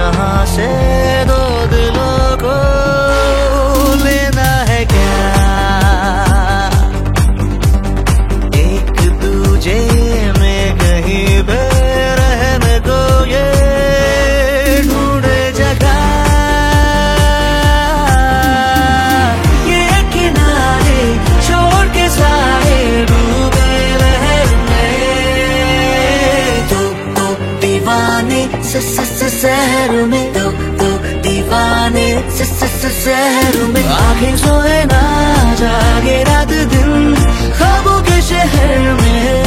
यहाँ से दो दिलों को लेना है क्या, एक दूजे में कहीं पे रहने को ये ढूंढे जगह, ये किनारे छोड़ के सारे डूबे लहर में। दो दीवाने शहर में, दो दीवाने शहर में, आंखें सोए ना जागे रात दिन ख्वाबों के शहर में।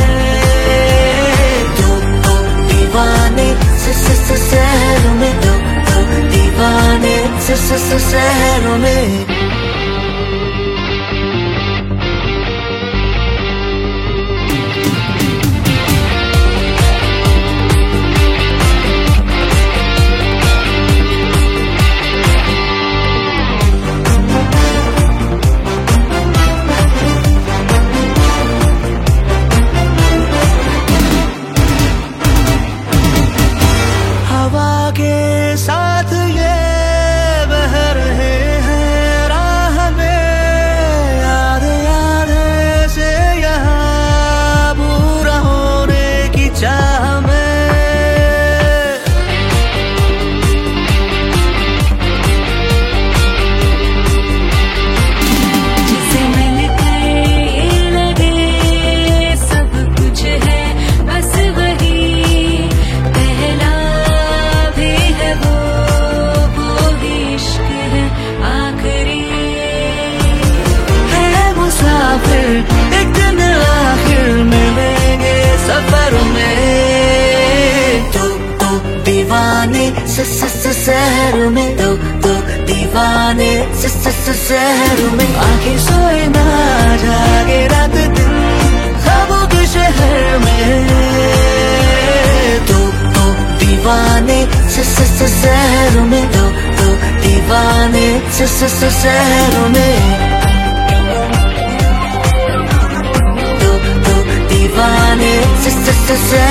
दो दीवाने शहर में, दो दीवाने शहर में। के साथ ये बह रहे हैं राह में, आधे से यहाँ पूरा होने की चाह में। जिसे मिलकर ये लगे सब कुछ है बस वही, पहला एक दिन आखिर मिलेंगे सफर में। दो दीवाने शहर में, दो दीवाने शहर में, आंखें सोए ना जागे रात दिन ख्वाबों के शहर में। दो दीवाने शहर में, दो दीवाने शहर में। दीवाने